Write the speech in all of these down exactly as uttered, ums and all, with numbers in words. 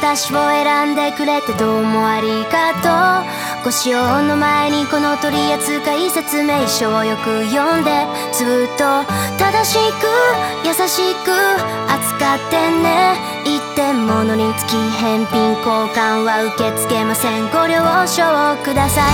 私を選んでくれてどうもありがとう。ご使用の前にこの取扱説明書をよく読んで、ずっと正しく優しく扱ってね。一点物につき返品交換は受け付けません。ご了承ください。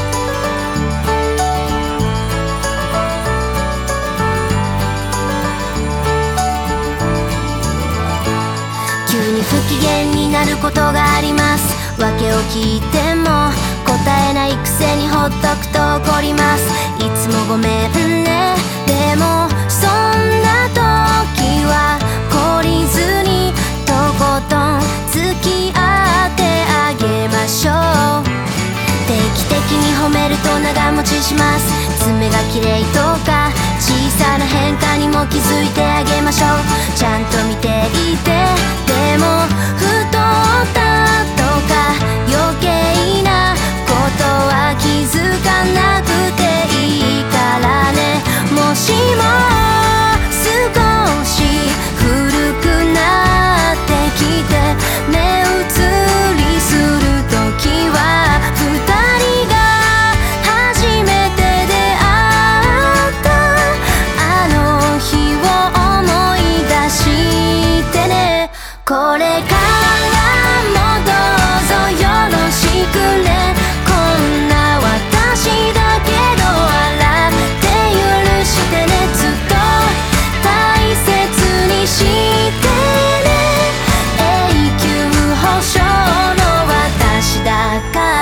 急に不機嫌になることがあります。訳を聞いても答えないくせにほっとくと怒ります。いつもごめんね。でもそんな時は懲りずにとことん付き合ってあげましょう。定期的に褒めると長持ちします。爪が綺麗とか小さな変化にも気づいてあげましょう。ちゃんと見ていて、でも太ったとか余計なことは気づかなくていいからね。もしも少し古くなってきて目移りするときは二人が初めて出会ったあの日を思い出してね。これからもどうぞよろしくね。こんな私だけど笑って許してね。ずっと大切にしてね。永久保証の私だから。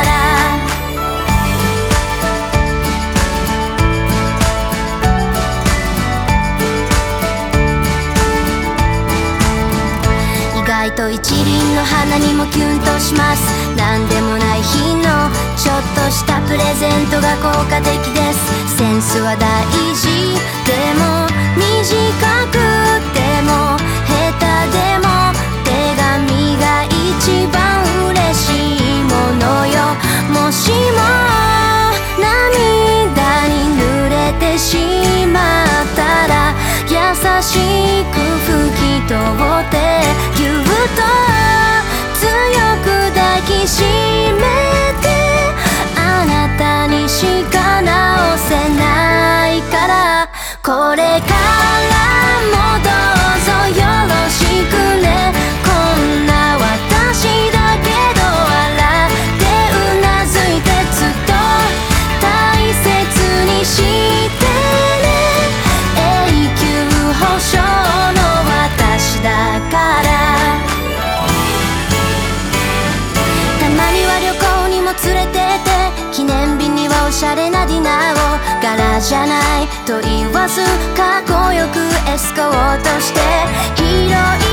意外と一輪の花にもキュンとします。なんでもない日のちょっとしたプレゼントが効果的です。センスは大事。でも短くても下手でも手紙が一番嬉しいものよ。もしも涙に濡れてしまったら優しく拭き取ってぎゅっと強く抱きしめて、あなたにしか直せないから。これからもどうぞよろしくね。こんな私だけど笑ってうなずいてずっと大切にしてね。永久保証の私だから。たまには旅行にも連れてって、記念日にはおしゃれなディナーを柄じゃないと言わずかっこよくエスコートして、広い